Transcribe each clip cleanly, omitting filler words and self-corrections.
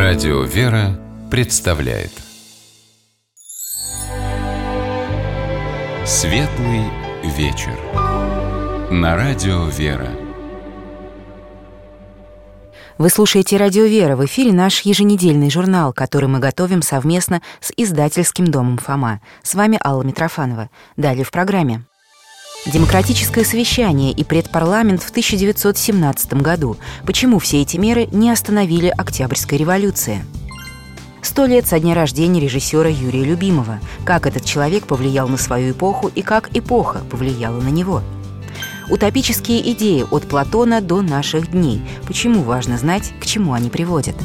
Радио «Вера» представляет Светлый вечер на Радио «Вера». Вы слушаете «Радио Вера». В эфире наш еженедельный журнал, который мы готовим совместно с издательским домом «Фома». С вами Алла Митрофанова. Далее в программе. Демократическое совещание и предпарламент в 1917 году. Почему все эти меры не остановили Октябрьской революции? 100 лет со дня рождения режиссера Юрия Любимого. Как этот человек повлиял на свою эпоху и как эпоха повлияла на него? Утопические идеи от Платона до наших дней. Почему важно знать, к чему они приводят?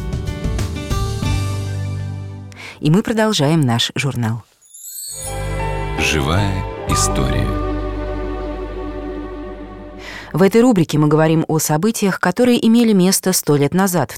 И мы продолжаем наш журнал. Живая история. В этой рубрике мы говорим о событиях, которые имели место 100 лет назад, в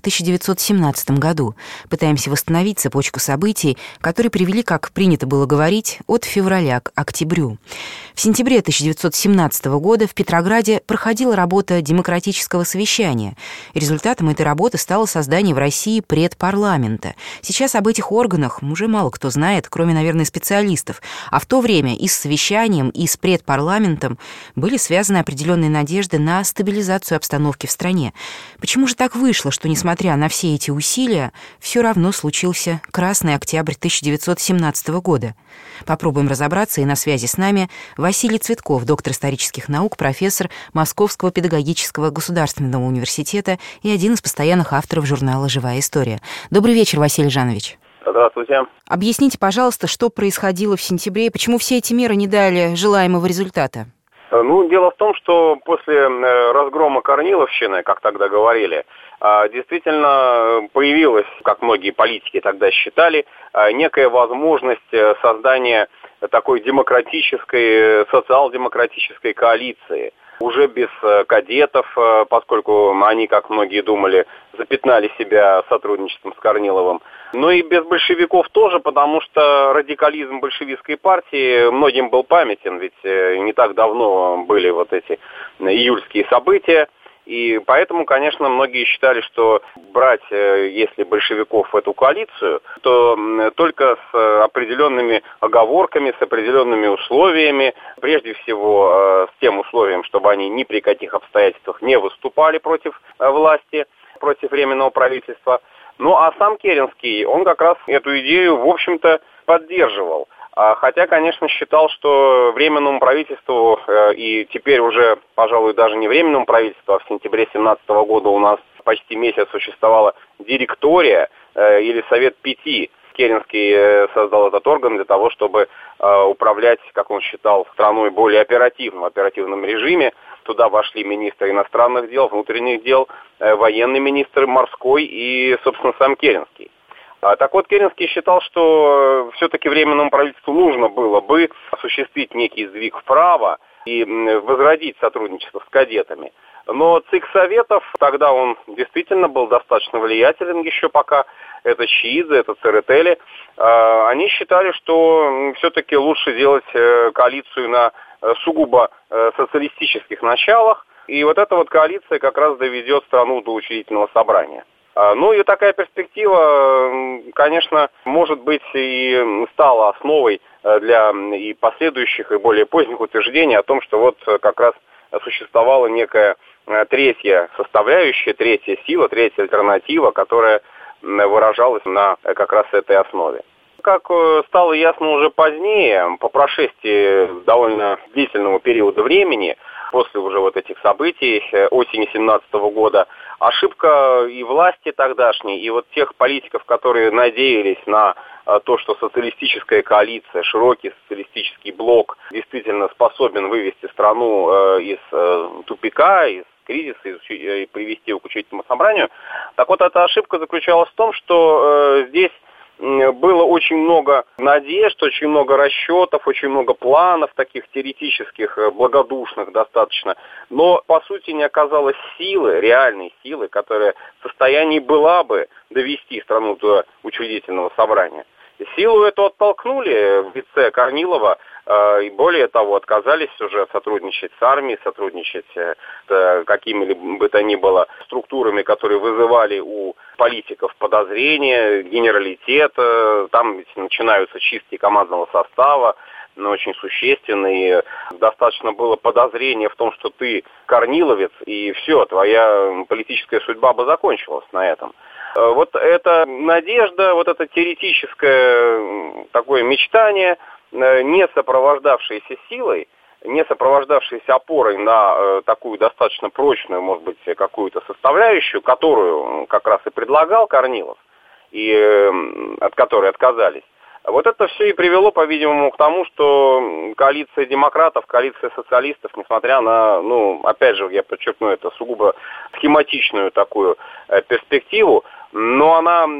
1917 году. Пытаемся восстановить цепочку событий, которые привели, как принято было говорить, от февраля к октябрю. В сентябре 1917 года в Петрограде проходила работа демократического совещания. Результатом этой работы стало создание в России предпарламента. Сейчас об этих органах уже мало кто знает, кроме, наверное, специалистов. А в то время и с совещанием, и с предпарламентом были связаны определенные надежды на стабилизацию обстановки в стране. Почему же так вышло, что, несмотря на все эти усилия, все равно случился Красный Октябрь 1917 года? Попробуем разобраться, и на связи с нами Василий Цветков, доктор исторических наук, профессор Московского педагогического государственного университета и один из постоянных авторов журнала «Живая история». Добрый вечер, Василий Жанович. Здравствуйте. Объясните, пожалуйста, что происходило в сентябре и почему все эти меры не дали желаемого результата? Дело в том, что после разгрома Корниловщины, как тогда говорили, действительно появилась, как многие политики тогда считали, некая возможность создания такой демократической, социал-демократической коалиции. Уже без кадетов, поскольку они, как многие думали, запятнали себя сотрудничеством с Корниловым. Но и без большевиков тоже, потому что радикализм большевистской партии многим был памятен, ведь не так давно были вот эти июльские события. И поэтому, конечно, многие считали, что брать, если большевиков в эту коалицию, то только с определенными оговорками, с определенными условиями. Прежде всего, с тем условием, чтобы они ни при каких обстоятельствах не выступали против власти, против Временного правительства. Ну а сам Керенский, он как раз эту идею, в общем-то, поддерживал. Хотя, конечно, считал, что Временному правительству, и теперь уже, пожалуй, даже не Временному правительству, а в сентябре 2017 года у нас почти месяц существовала директория или Совет Пяти. Керенский создал этот орган для того, чтобы управлять, как он считал, страной более оперативно, в оперативном режиме. Туда вошли министры иностранных дел, внутренних дел, военный министр, морской и, собственно, сам Керенский. Так вот, Керенский считал, что все-таки Временному правительству нужно было бы осуществить некий сдвиг вправо и возродить сотрудничество с кадетами. Но ЦИК Советов, тогда он действительно был достаточно влиятелен еще пока, это Чиидзе, это Церетели, они считали, что все-таки лучше делать коалицию на сугубо социалистических началах, и вот эта вот коалиция как раз доведет страну до учредительного собрания. Ну и такая перспектива, конечно, может быть и стала основой для и последующих, и более поздних утверждений о том, что вот как раз существовала некая третья составляющая, третья сила, третья альтернатива, которая выражалась на как раз этой основе. Как стало ясно уже позднее, по прошествии довольно длительного периода времени, после уже вот этих событий осени 2017 года, ошибка и власти тогдашней, и вот тех политиков, которые надеялись на то, что социалистическая коалиция, широкий социалистический блок действительно способен вывести страну из тупика, из кризиса и привести его к учредительному собранию. Так вот, эта ошибка заключалась в том, что здесь было очень много надежд, очень много расчетов, очень много планов таких теоретических, благодушных достаточно, но по сути не оказалось силы, реальной силы, которая в состоянии была бы довести страну до учредительного собрания. Силу эту оттолкнули в лице Корнилова, и более того, отказались уже сотрудничать с армией, сотрудничать с какими бы то ни было структурами, которые вызывали у политиков подозрения, генералитет, там ведь начинаются чистки командного состава, но очень существенные. Достаточно было подозрения в том, что ты корниловец, и все, твоя политическая судьба бы закончилась на этом. Вот эта надежда, вот это теоретическое такое мечтание, не сопровождавшееся силой, не сопровождавшееся опорой на такую достаточно прочную, может быть, какую-то составляющую, которую как раз и предлагал Корнилов, и от которой отказались. Вот это все и привело, по-видимому, к тому, что коалиция демократов, коалиция социалистов, несмотря на, опять же, я подчеркну, это сугубо схематичную такую перспективу, но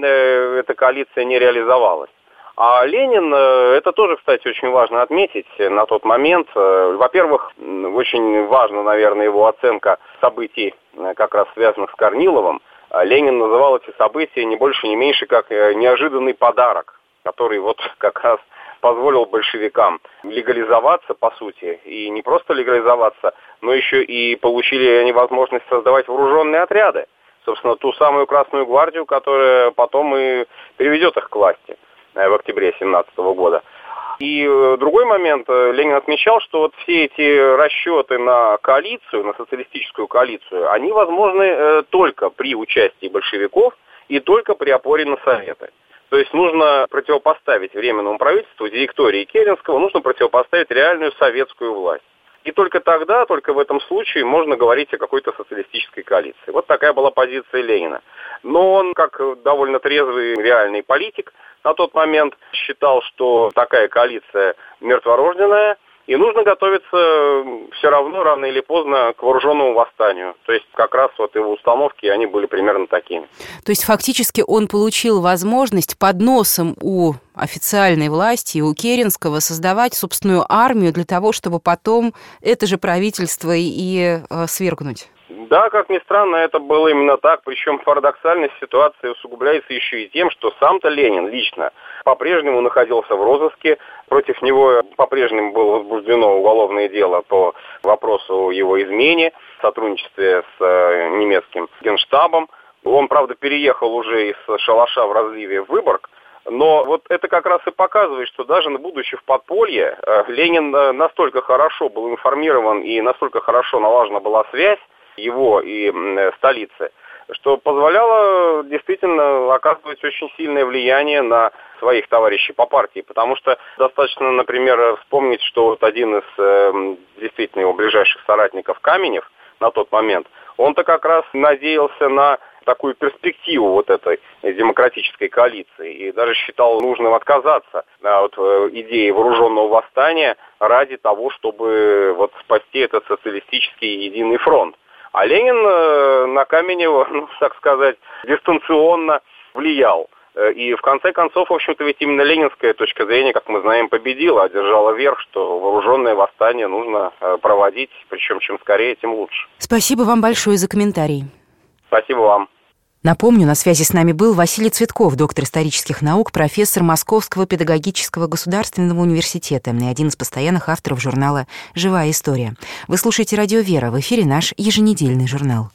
эта коалиция не реализовалась. А Ленин, это тоже, кстати, очень важно отметить на тот момент. Во-первых, очень важна, наверное, его оценка событий, как раз связанных с Корниловым. Ленин называл эти события не больше, не меньше, как неожиданный подарок, который вот как раз позволил большевикам легализоваться, по сути, и не просто легализоваться, но еще и получили они возможность создавать вооруженные отряды. Собственно, ту самую Красную гвардию, которая потом и приведет их к власти в октябре 1917 года. И другой момент, Ленин отмечал, что вот все эти расчеты на коалицию, на социалистическую коалицию, они возможны только при участии большевиков и только при опоре на Советы. То есть нужно противопоставить Временному правительству, директории Керенского, нужно противопоставить реальную советскую власть. И только тогда, только в этом случае можно говорить о какой-то социалистической коалиции. Вот такая была позиция Ленина. Но он, как довольно трезвый реальный политик, на тот момент считал, что такая коалиция мертворожденная, и нужно готовиться все равно, рано или поздно, к вооруженному восстанию. То есть как раз вот его установки, они были примерно такими. То есть фактически он получил возможность под носом у официальной власти и у Керенского создавать собственную армию для того, чтобы потом это же правительство и свергнуть. Да, как ни странно, это было именно так. Причем парадоксальность ситуации усугубляется еще и тем, что сам-то Ленин лично по-прежнему находился в розыске. Против него по-прежнему было возбуждено уголовное дело по вопросу его измене, в сотрудничестве с немецким генштабом. Он, правда, переехал уже из шалаша в разливе в Выборг. Но вот это как раз и показывает, что даже будучи в подполье, Ленин настолько хорошо был информирован и настолько хорошо налажена была связь его и столицы, что позволяло действительно оказывать очень сильное влияние на своих товарищей по партии. Потому что достаточно, например, вспомнить, что вот один из действительно его ближайших соратников, Каменев, на тот момент, он-то как раз надеялся на такую перспективу вот этой демократической коалиции и даже считал нужным отказаться от идеи вооруженного восстания ради того, чтобы вот спасти этот социалистический единый фронт. А Ленин на Каменева, так сказать, дистанционно влиял. И в конце концов, в общем-то, ведь именно ленинская точка зрения, как мы знаем, победила, одержала верх, что вооруженное восстание нужно проводить, причем чем скорее, тем лучше. Спасибо вам большое за комментарий. Спасибо вам. Напомню, на связи с нами был Василий Цветков, доктор исторических наук, профессор Московского педагогического государственного университета и один из постоянных авторов журнала «Живая история». Вы слушаете «Радио Вера», в эфире наш еженедельный журнал.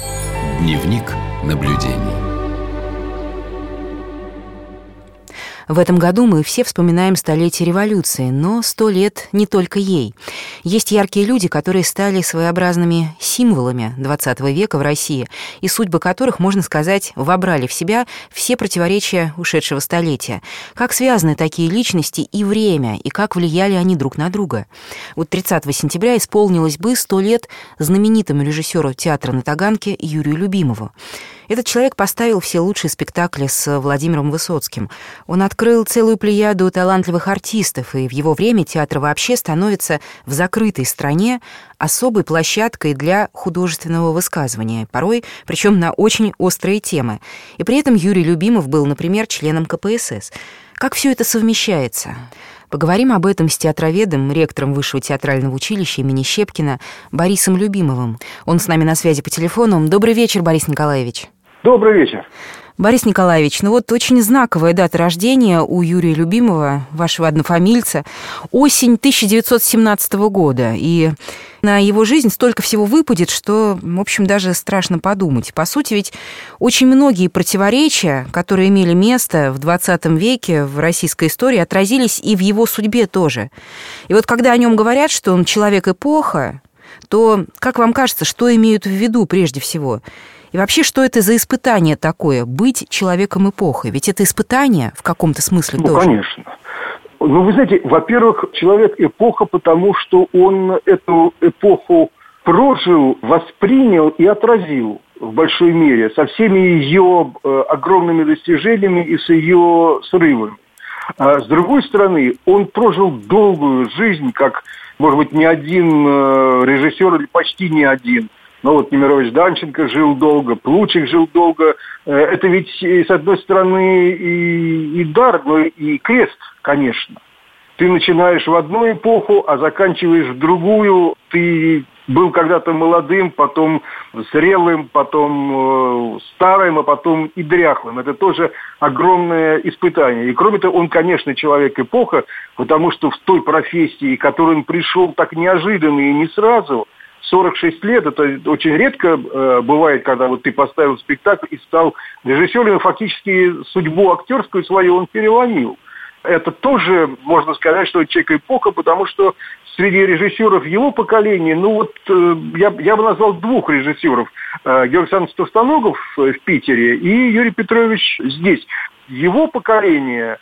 Дневник наблюдений. В этом году мы все вспоминаем столетие революции, но 100 лет не только ей. Есть яркие люди, которые стали своеобразными символами XX века в России, и судьбы которых, можно сказать, вобрали в себя все противоречия ушедшего столетия. Как связаны такие личности и время, и как влияли они друг на друга? Вот 30 сентября исполнилось бы 100 лет знаменитому режиссеру театра на Таганке Юрию Любимову. Этот человек поставил все лучшие спектакли с Владимиром Высоцким. Он открыл целую плеяду талантливых артистов, и в его время театр вообще становится в закрытой стране особой площадкой для художественного высказывания, порой, причем на очень острые темы. И при этом Юрий Любимов был, например, членом КПСС. Как все это совмещается? Поговорим об этом с театроведом, ректором Высшего театрального училища имени Щепкина Борисом Любимовым. Он с нами на связи по телефону. Добрый вечер, Борис Николаевич. Добрый вечер. Борис Николаевич, ну вот очень знаковая дата рождения у Юрия Любимого, вашего однофамильца, осень 1917 года. И на его жизнь столько всего выпадет, что, в общем, даже страшно подумать. По сути, ведь очень многие противоречия, которые имели место в 20 веке в российской истории, отразились и в его судьбе тоже. И вот когда о нем говорят, что он человек-эпоха, то, как вам кажется, что имеют в виду прежде всего? И вообще, что это за испытание такое, быть человеком эпохи? Ведь это испытание в каком-то смысле тоже. Конечно. Ну, вы знаете, во-первых, человек-эпоха, потому что он эту эпоху прожил, воспринял и отразил в большой мере со всеми ее огромными достижениями и с ее срывами. А с другой стороны, он прожил долгую жизнь, как, может быть, ни один режиссер или почти ни один. Ну вот Немирович Данченко жил долго, Плучик жил долго. Это ведь, с одной стороны, и дар, но и крест, конечно. Ты начинаешь в одну эпоху, а заканчиваешь в другую. Ты был когда-то молодым, потом зрелым, потом старым, а потом и дряхлым. Это тоже огромное испытание. И кроме того, он, конечно, человек-эпоха, потому что в той профессии, к которой он пришел так неожиданно и не сразу, 46 лет, это очень редко бывает, когда вот ты поставил спектакль и стал режиссером, и фактически судьбу актерскую свою он переломил. Это тоже, можно сказать, что человек-эпоха, потому что среди режиссеров его поколения, ну вот я бы назвал двух режиссеров. Георгий Александрович Товстоногов в Питере и Юрий Петрович здесь. Его поколение...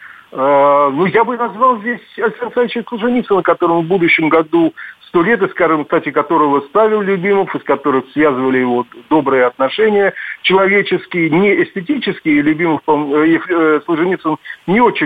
Ну, я бы назвал здесь Александра Александровича Солженицына, которому в будущем году 100 лет, и, скажем, кстати, которого ставил Любимов, из которых связывали его добрые отношения человеческие, не эстетические. Любимов, Солженицын не очень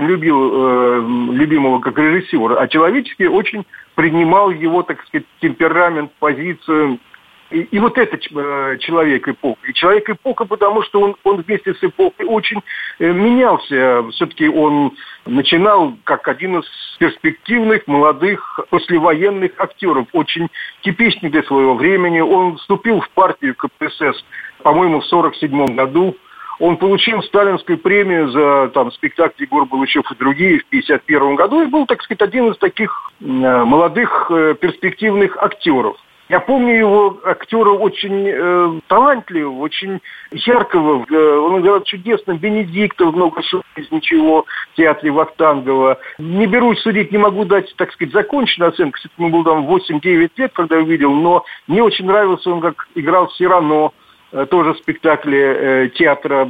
любил Любимова как режиссера, а человечески очень принимал его, так сказать, темперамент, позицию. И вот это человек-эпоха. И человек-эпоха, потому что он вместе с эпохой очень менялся. Все-таки он начинал как один из перспективных, молодых, послевоенных актеров. Очень типичный для своего времени. Он вступил в партию КПСС, по-моему, в 1947 году. Он получил сталинскую премию за спектакль «Егор Балычев и другие» в 1951 году. И был, так сказать, один из таких молодых перспективных актеров. Я помню его актера очень талантливого, очень яркого. Он играл чудесно Бенедикта в «Много шума из ничего» в театре Вахтангова. Не берусь судить, не могу дать, так сказать, законченную оценку. Кстати, ему было там 8-9 лет, когда я увидел, но мне очень нравился он, как играл Сирано, тоже в спектакле театра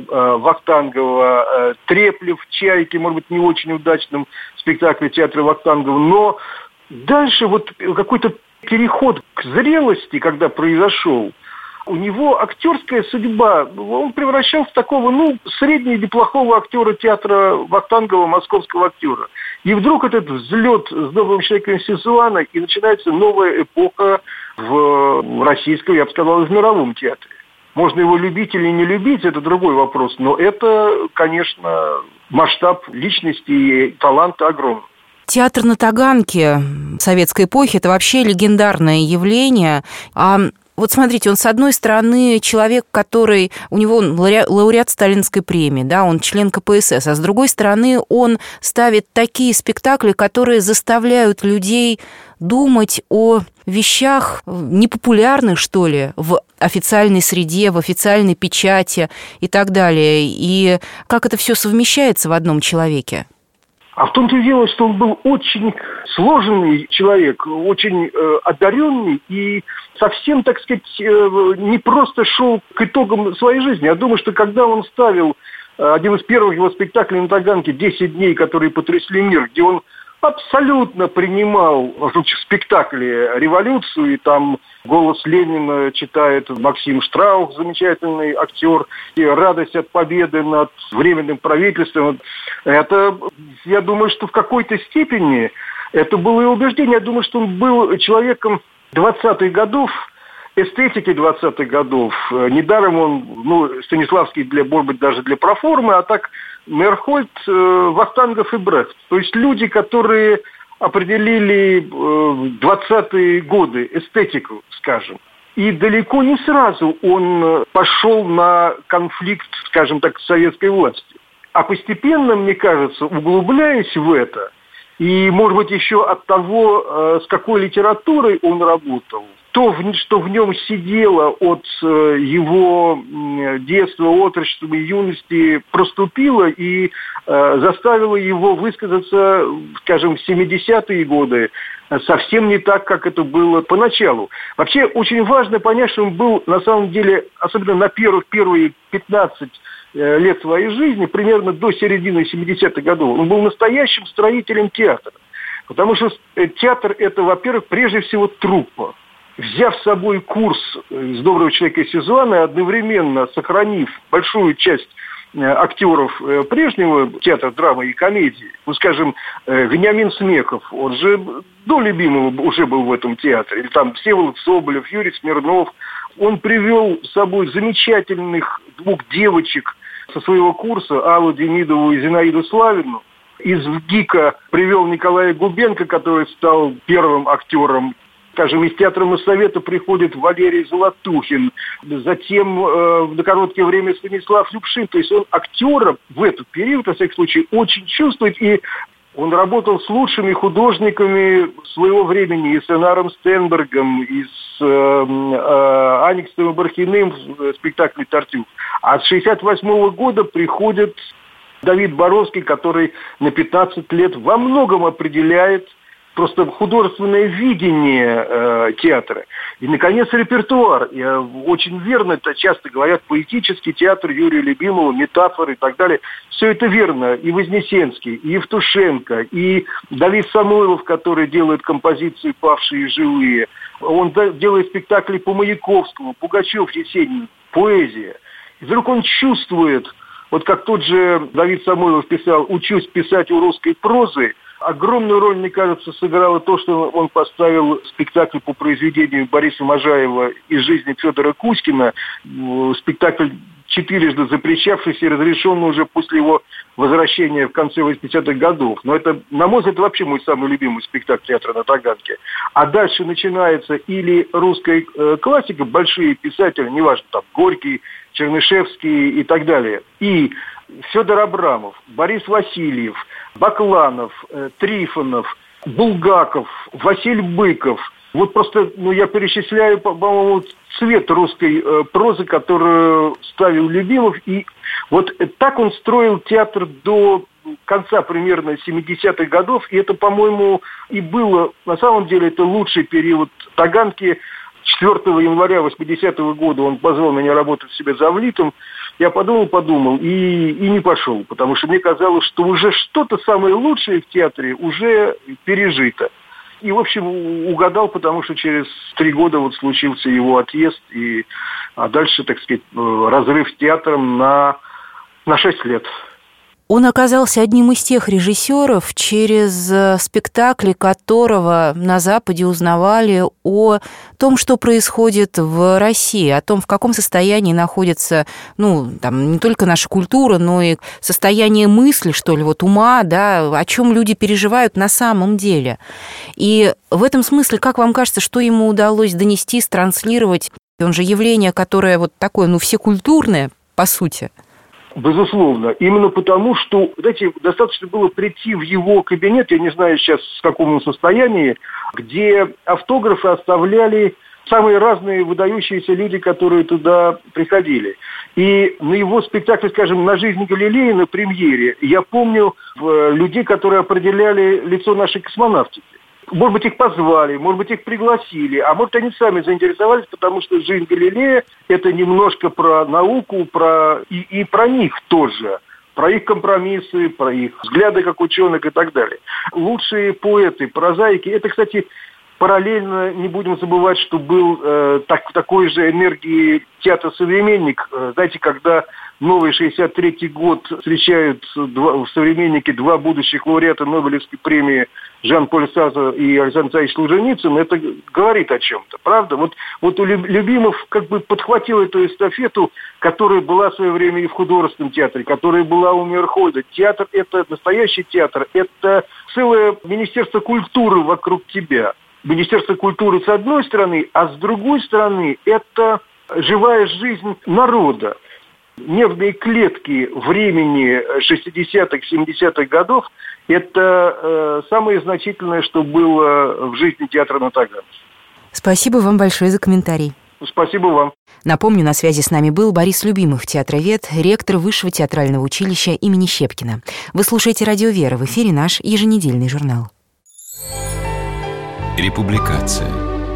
Вахтангова. Треплев, Чайки, может быть, не очень удачном спектакле театра Вахтангова. Но дальше вот какой-то переход к зрелости, когда произошел, у него актерская судьба, он превращался в такого, среднего или плохого актера театра Вахтангова, московского актера. И вдруг этот взлет с «Добрым человеком Сезуана», и начинается новая эпоха в российском, я бы сказал, в мировом театре. Можно его любить или не любить, это другой вопрос, но это, конечно, масштаб личности и таланта огромный. Театр на Таганке советской эпохи – это вообще легендарное явление. А вот смотрите, он, с одной стороны, человек, который... У него лауреат Сталинской премии, да, он член КПСС, а с другой стороны, он ставит такие спектакли, которые заставляют людей думать о вещах непопулярных, что ли, в официальной среде, в официальной печати и так далее. И как это все совмещается в одном человеке? А в том-то и дело, что он был очень сложный человек, очень одаренный и совсем, так сказать, не просто шел к итогам своей жизни. Я думаю, что когда он ставил один из первых его спектаклей на Таганке «10 дней, которые потрясли мир», где он абсолютно принимал в спектакле революцию, и там голос Ленина читает Максим Штраух, замечательный актер, и радость от победы над временным правительством. Это, я думаю, что в какой-то степени это было и убеждение. Я думаю, что он был человеком 20-х годов, эстетики 20-х годов. Недаром он, Станиславский, может быть, даже для проформы, а так Мейерхольд, Вахтангов и Брехт. То есть люди, которые определили 20-е годы эстетику, скажем. И далеко не сразу он пошел на конфликт, скажем так, с советской властью. А постепенно, мне кажется, углубляясь в это, и, может быть, еще от того, с какой литературой он работал, то, что в нем сидело от его детства, отрочества и юности, проступило и заставило его высказаться, скажем, в 70-е годы совсем не так, как это было поначалу. Вообще, очень важно понять, что он был, на самом деле, особенно на первые 15 лет своей жизни, примерно до середины 70-х годов, он был настоящим строителем театра. Потому что театр – это, во-первых, прежде всего труппа. Взяв с собой курс из «Доброго человека» и Сезуана и одновременно сохранив большую часть актеров прежнего театра драмы и комедии, ну, скажем, Вениамин Смеков, он же до Любимого уже был в этом театре, или там Всеволод Соболев, Юрий Смирнов, он привел с собой замечательных двух девочек со своего курса, Аллу Демидову и Зинаиду Славину. Из ВГИКа привел Николая Губенко, который стал первым актером. Скажем, из театра Моссовета приходит Валерий Золотухин, затем на короткое время Станислав Любшин. То есть он актера в этот период, во всяком случае, очень чувствует, и он работал с лучшими художниками своего времени, и с Энаром Стенбергом, и с Аниксом и Бархиным в спектакле «Тартюф». А с 1968 года приходит Давид Боровский, который на 15 лет во многом определяет просто художественное видение театра. И, наконец, репертуар. И, очень верно, это часто говорят, поэтический театр Юрия Любимого, метафоры и так далее. Все это верно. И Вознесенский, и Евтушенко, и Давид Самойлов, который делает композиции «Павшие и живые». Он делает спектакли по Маяковскому, Пугачев, Есенин, поэзия. И вдруг он чувствует, вот как тот же Давид Самойлов писал, «Учусь писать у русской прозы». Огромную роль, мне кажется, сыграло то, что он поставил спектакль по произведению Бориса Можаева «Из жизни Федора Кузькина», спектакль, четырежды запрещавшийся и разрешенный уже после его возвращения в конце 80-х годов. Но это, на мой взгляд, вообще мой самый любимый спектакль театра на Таганке. А дальше начинается или русская классика, большие писатели, неважно, там, Горький, Чернышевский и так далее, и Федор Абрамов, Борис Васильев, Бакланов, Трифонов, Булгаков, Василий Быков. Вот просто, я перечисляю, по-моему, цвет русской прозы, которую ставил Любимов. И вот так он строил театр до конца примерно 70-х годов. И это, по-моему, и было, на самом деле, это лучший период Таганки. 4 января 80-го года он позвал меня работать себе завлитом. Я подумал и не пошел, потому что мне казалось, что уже что-то самое лучшее в театре уже пережито. И, в общем, угадал, потому что через 3 года вот случился его отъезд, а дальше, так сказать, разрыв с театром на 6 лет. Он оказался одним из тех режиссеров, через спектакли которого на Западе узнавали о том, что происходит в России, о том, в каком состоянии находится, не только наша культура, но и состояние мысли, что ли, ума, да, о чем люди переживают на самом деле. И в этом смысле, как вам кажется, что ему удалось донести, транслировать? Он же явление, которое такое, всекультурное, по сути. Безусловно. Именно потому, что, знаете, достаточно было прийти в его кабинет, я не знаю сейчас в каком он состоянии, где автографы оставляли самые разные выдающиеся люди, которые туда приходили. И на его спектакле, скажем, «На жизнь Галилея» на премьере я помню людей, которые определяли лицо нашей космонавтики. Может быть, их позвали, может быть, их пригласили, а может, они сами заинтересовались, потому что «Жизнь Галилея» – это немножко про науку, и про них тоже, про их компромиссы, про их взгляды как ученых и так далее. Лучшие поэты, прозаики – это, кстати, параллельно не будем забывать, что был такой же энергии театр «Современник». Знаете, когда новый 63-й год встречают в «Современнике» 2 будущих лауреата Нобелевской премии Жан-Поль Сартр и Александр Александрович Солженицын, это говорит о чем-то, правда? Вот у Любимов подхватил эту эстафету, которая была в свое время и в художественном театре, которая была у Мейерхольда. Театр – это настоящий театр, это целое министерство культуры вокруг тебя. Министерство культуры с одной стороны, а с другой стороны это живая жизнь народа. Нервные клетки времени 60-х, 70-х годов – это самое значительное, что было в жизни театра на Таганке. Спасибо вам большое за комментарий. Спасибо вам. Напомню, на связи с нами был Борис Любимов, театровед, ректор Высшего театрального училища имени Щепкина. Вы слушаете «Радио Вера», в эфире наш еженедельный журнал. Републикация.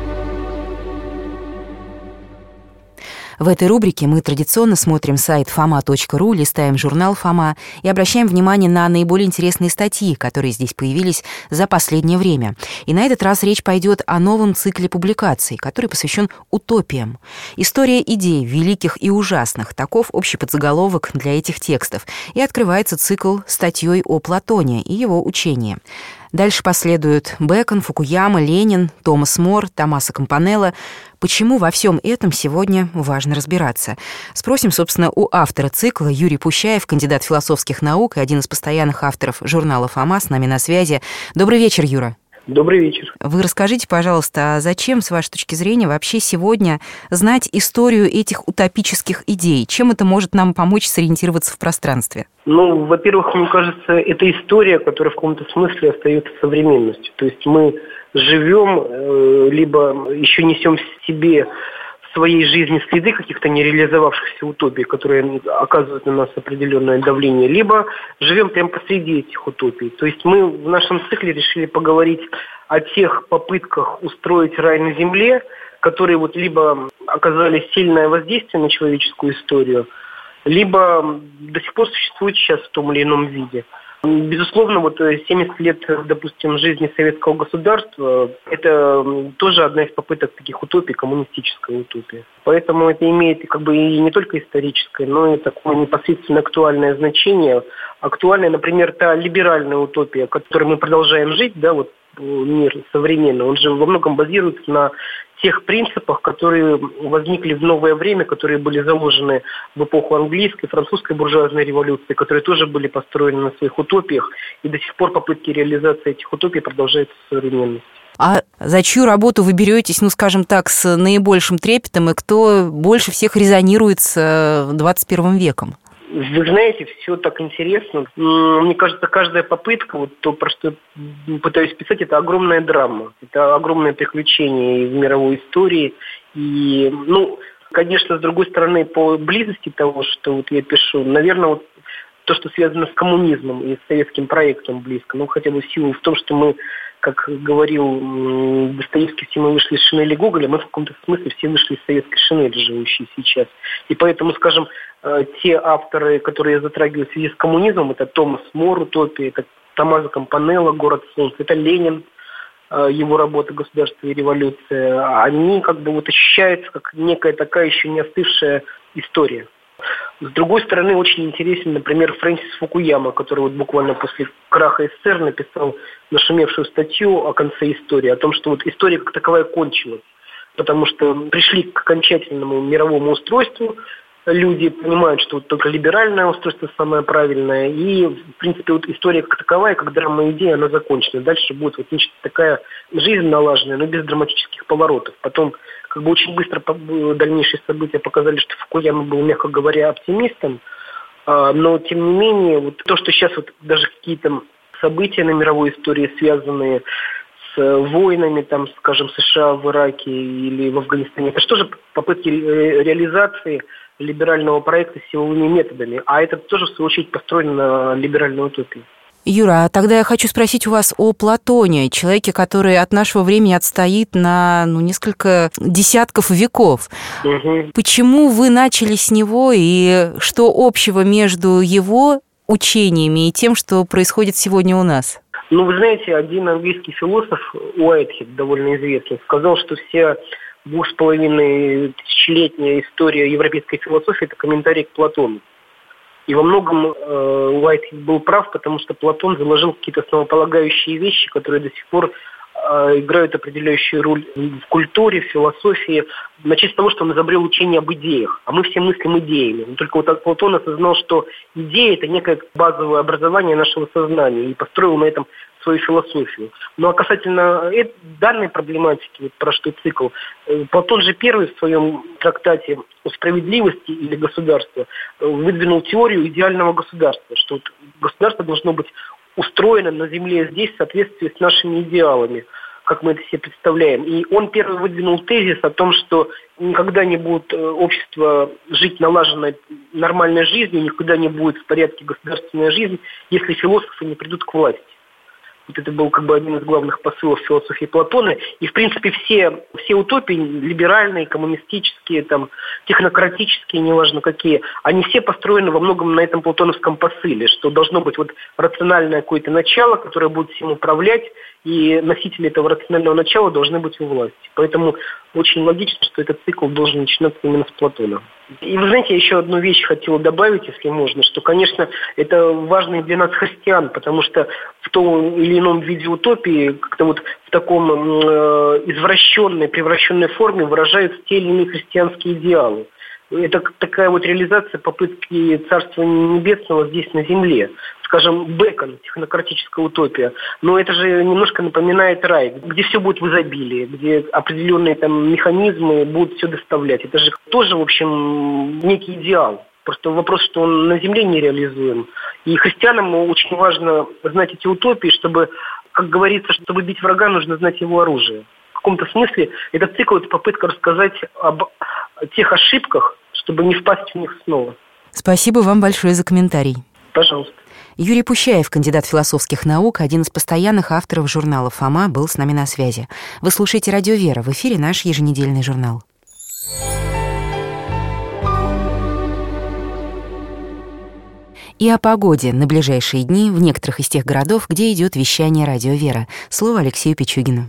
В этой рубрике мы традиционно смотрим сайт fama.ru, листаем журнал «Фома» и обращаем внимание на наиболее интересные статьи, которые здесь появились за последнее время. И на этот раз речь пойдет о новом цикле публикаций, который посвящен утопиям. История идей, великих и ужасных — таков общий подзаголовок для этих текстов. И открывается цикл статьей о Платоне и его учении. Дальше последуют Бэкон, Фукуяма, Ленин, Томас Мор, Томмасо Кампанелло. Почему во всем этом сегодня важно разбираться? Спросим, собственно, у автора цикла. Юрий Пущаев, кандидат философских наук и один из постоянных авторов журнала «Фома», с нами на связи. Добрый вечер, Юра. Добрый вечер. Вы расскажите, пожалуйста, а зачем, с вашей точки зрения, вообще сегодня знать историю этих утопических идей? Чем это может нам помочь сориентироваться в пространстве? Ну, во-первых, мне кажется, это история, которая в каком-то смысле остается современностью. То есть мы живем, либо еще несем в себе в своей жизни следы каких-то нереализовавшихся утопий, которые оказывают на нас определенное давление, либо живем прямо посреди этих утопий. То есть мы в нашем цикле решили поговорить о тех попытках устроить рай на земле, которые вот либо оказали сильное воздействие на человеческую историю, либо до сих пор существуют сейчас в том или ином виде. Безусловно, вот 70 лет, допустим, жизни советского государства – это тоже одна из попыток таких утопий, коммунистическая утопия. Поэтому это имеет как бы и не только историческое, но и такое непосредственно актуальное значение. Актуальная, например, та либеральная утопия, в которой мы продолжаем жить, да, вот мир современный, он же во многом базируется на тех принципах, которые возникли в новое время, которые были заложены в эпоху английской, французской буржуазной революции, которые тоже были построены на своих утопиях, и до сих пор попытки реализации этих утопий продолжаются в современности. А за чью работу вы беретесь, ну, скажем так, с наибольшим трепетом, и кто больше всех резонирует с 21 веком? Вы знаете, все так интересно. Мне кажется, каждая попытка, вот то, про что я пытаюсь писать, это огромная драма. Это огромное приключение в мировой истории. И, ну, конечно, с другой стороны, по близости того, что вот я пишу, наверное, вот то, что связано с коммунизмом и с советским проектом близко. Ну, хотя бы в силу в том, что мы, как говорил Достоевский, все мы вышли из шинели Гоголя, мы в каком-то смысле все вышли из советской шинели, живущие сейчас. И поэтому, скажем, те авторы, которые я затрагиваю в связи с коммунизмом, это Томас Мор, «Утопия», это Томмасо Кампанелло, «Город солнца», это Ленин, его работа «Государство и революция», они как бы вот ощущаются как некая такая еще не остывшая история. С другой стороны, очень интересен, например, Фрэнсис Фукуяма, который вот буквально после краха СССР написал нашумевшую статью о конце истории, о том, что вот история как таковая кончилась, потому что пришли к окончательному мировому устройству, люди понимают, что вот только либеральное устройство самое правильное, и, в принципе, вот история как таковая, как драма идея, она закончена. Дальше будет вот нечто такая жизнь налаженная, но без драматических поворотов. Потом, как бы очень быстро дальнейшие события показали, что Фукуяма был, мягко говоря, оптимистом, но, тем не менее, вот то, что сейчас вот даже какие-то события на мировой истории, связанные с войнами, там, скажем, США в Ираке или в Афганистане, это что же попытки реализации либерального проекта силовыми методами, а это тоже, в свою очередь, построено на либеральной утопии. Юра, а тогда я хочу спросить у вас о Платоне, человеке, который от нашего времени отстоит на несколько десятков веков. Угу. Почему вы начали с него, и что общего между его учениями и тем, что происходит сегодня у нас? Ну, вы знаете, один английский философ, Уайтхед, довольно известный, сказал, что вся 2,5 тысячелетняя история европейской философии – это комментарий к Платону. И во многом Уайтхед был прав, потому что Платон заложил какие-то основополагающие вещи, которые до сих пор играют определяющую роль в культуре, в философии. Начать с того, что он изобрел учение об идеях, а мы все мыслим идеями. Но только вот Платон осознал, что идея – это некое базовое образование нашего сознания, и построил на этом свою философию. Ну а касательно данной проблематики, про что цикл, Платон же первый в своем трактате о справедливости или государства выдвинул теорию идеального государства, что вот государство должно быть устроено на земле здесь в соответствии с нашими идеалами, как мы это себе представляем. И он первый выдвинул тезис о том, что никогда не будет общество жить налаженной нормальной жизнью, никогда не будет в порядке государственная жизнь, если философы не придут к власти. Вот это был как бы один из главных посылов философии Платона. И, в принципе, все утопии, либеральные, коммунистические, там, технократические, неважно какие, они все построены во многом на этом платоновском посыле, что должно быть вот рациональное какое-то начало, которое будет всем управлять, и носители этого рационального начала должны быть у власти. Поэтому очень логично, что этот цикл должен начинаться именно с Платона. И вы знаете, я еще одну вещь хотела добавить, если можно, что, конечно, это важно и для нас, христиан, потому что в том или ином виде утопии как-то вот в таком извращенной, превращенной форме выражаются те или иные христианские идеалы. Это такая вот реализация попытки Царства Небесного здесь на земле. Скажем, Бэкон, технократическая утопия. Но это же немножко напоминает рай, где все будет в изобилии, где определенные там механизмы будут все доставлять. Это же тоже, в общем, некий идеал. Просто вопрос, что он на земле не реализуем. И христианам очень важно знать эти утопии, чтобы, как говорится, чтобы бить врага, нужно знать его оружие. В каком-то смысле этот цикл – это попытка рассказать об тех ошибках, чтобы не впасть в них снова. Спасибо вам большое за комментарий. Пожалуйста. Юрий Пущаев, кандидат философских наук, один из постоянных авторов журнала «Фома», был с нами на связи. Вы слушаете «Радио Вера», в эфире наш еженедельный журнал. И о погоде на ближайшие дни в некоторых из тех городов, где идет вещание «Радио Вера». Слово Алексею Пичугину.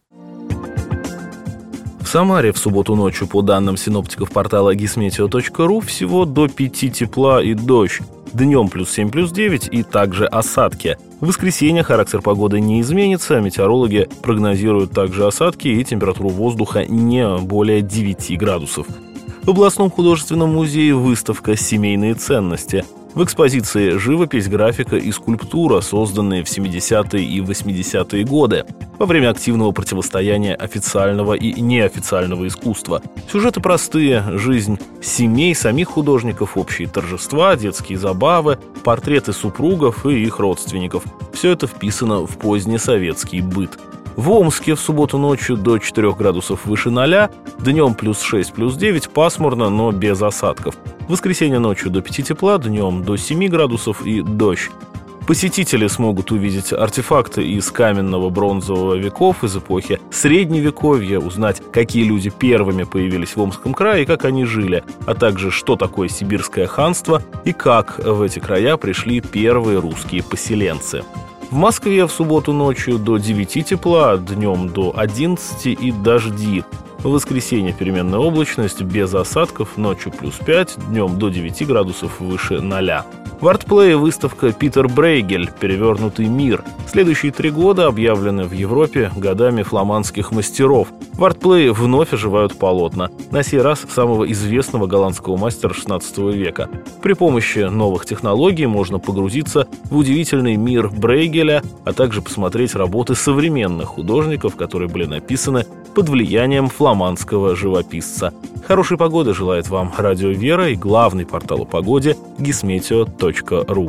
В Самаре в субботу ночью, по данным синоптиков портала gismeteo.ru, всего до 5 тепла и дождь. Днем +7, +9 и также осадки. В воскресенье характер погоды не изменится. Метеорологи прогнозируют также осадки и температуру воздуха не более 9 градусов. В областном художественном музее выставка «Семейные ценности». В экспозиции живопись, графика и скульптура, созданные в 70-е и 80-е годы, во время активного противостояния официального и неофициального искусства. Сюжеты простые: жизнь семей, самих художников, общие торжества, детские забавы, портреты супругов и их родственников. Все это вписано в позднесоветский быт. В Омске в субботу ночью до 4 градусов выше 0, днем +6, +9, пасмурно, но без осадков. В воскресенье ночью до 5 тепла, днем до 7 градусов и дождь. Посетители смогут увидеть артефакты из каменного, бронзового веков, из эпохи Средневековья, узнать, какие люди первыми появились в Омском крае и как они жили, а также, что такое сибирское ханство и как в эти края пришли первые русские поселенцы. В Москве в субботу ночью до 9 тепла, днем до 11 и дожди. В воскресенье переменная облачность, без осадков, ночью +5, днем до 9 градусов выше 0. В артплее выставка «Питер Брейгель. Перевернутый мир». Следующие 3 года объявлены в Европе годами фламандских мастеров. В артплее вновь оживают полотна, на сей раз самого известного голландского мастера XVI века. При помощи новых технологий можно погрузиться в удивительный мир Брейгеля, а также посмотреть работы современных художников, которые были написаны под влиянием фламандского живописца. Хорошей погоды желает вам Радио Вера и главный портал о погоде gismeteo.ru.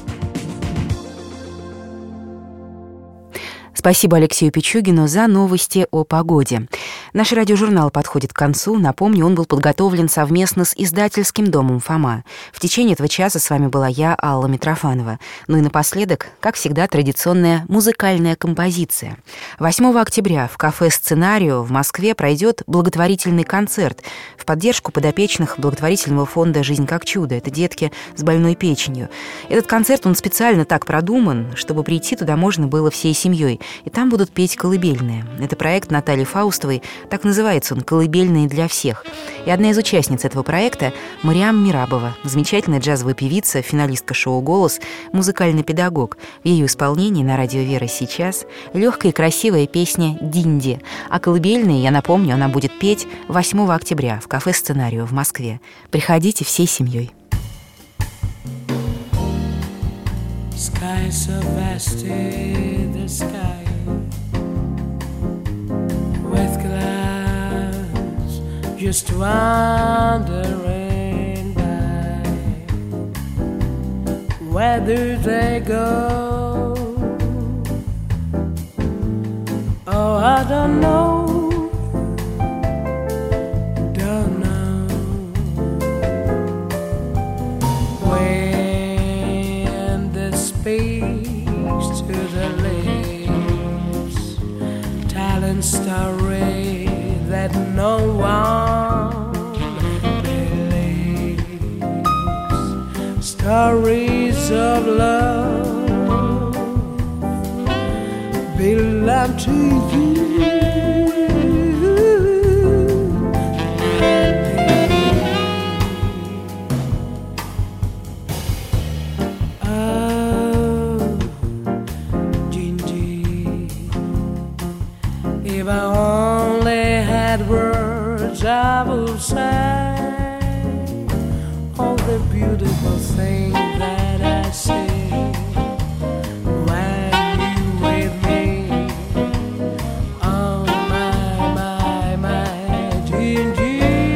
Спасибо Алексею Пичугину за новости о погоде. Наш радиожурнал подходит к концу. Напомню, он был подготовлен совместно с издательским домом «Фома». В течение этого часа с вами была я, Алла Митрофанова. Ну и напоследок, как всегда, традиционная музыкальная композиция. 8 октября в кафе «Сценарио» в Москве пройдет благотворительный концерт в поддержку подопечных благотворительного фонда «Жизнь как чудо». Это детки с больной печенью. Этот концерт, он специально так продуман, чтобы прийти туда можно было всей семьей. И там будут петь колыбельные. Это проект Натальи Фаустовой, так называется он, «Колыбельные для всех». И одна из участниц этого проекта — Мариам Мирабова, замечательная джазовая певица, финалистка шоу «Голос», музыкальный педагог. В ее исполнении на Радио Вера сейчас легкая и красивая песня «Динди». А колыбельные, я напомню, она будет петь 8 октября в кафе «Сценарио» в Москве. Приходите всей семьей. Sky so vast in the sky, with clouds just wandering by. Where do they go? Oh, I don't know. Story that no one believes. Stories of love belong to you. If I only had words, I would say all the beautiful things that I see when you with me. Oh my Gingy.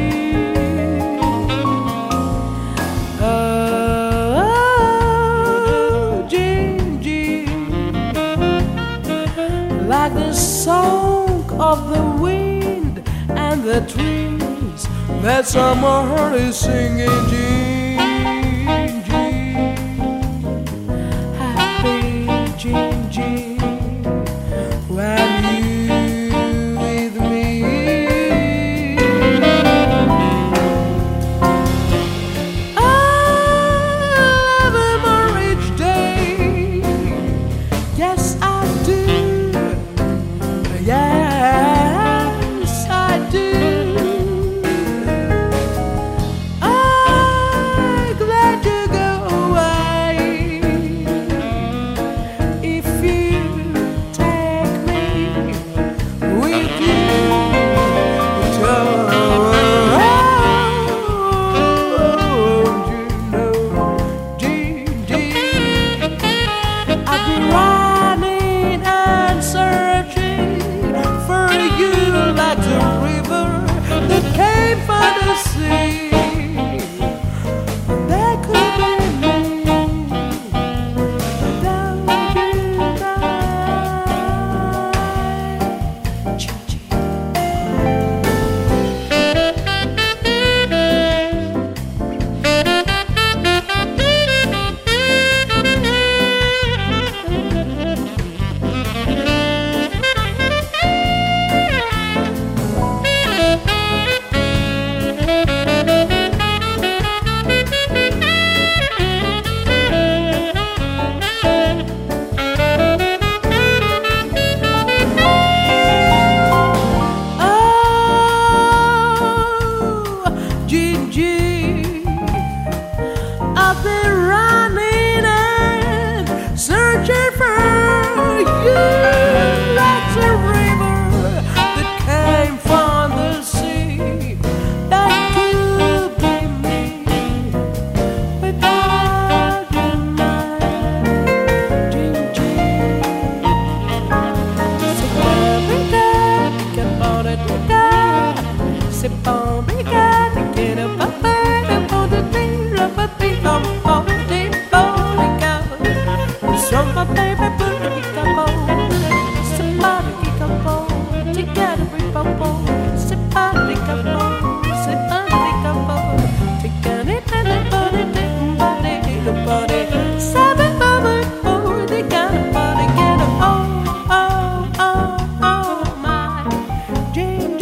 Oh Gingy, like the song of the wind and the trees that summer is singing. Gingy, happy Gingy, when you with me. I love him each day. Yes, I do. Yeah.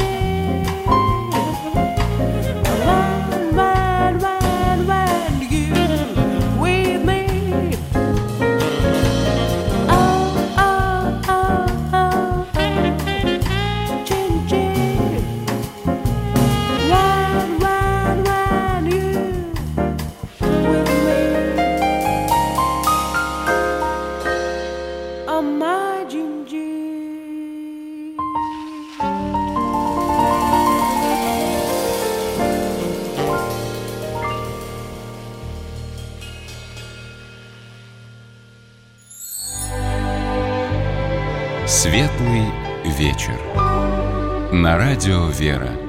You Светлый вечер. На радио «Вера».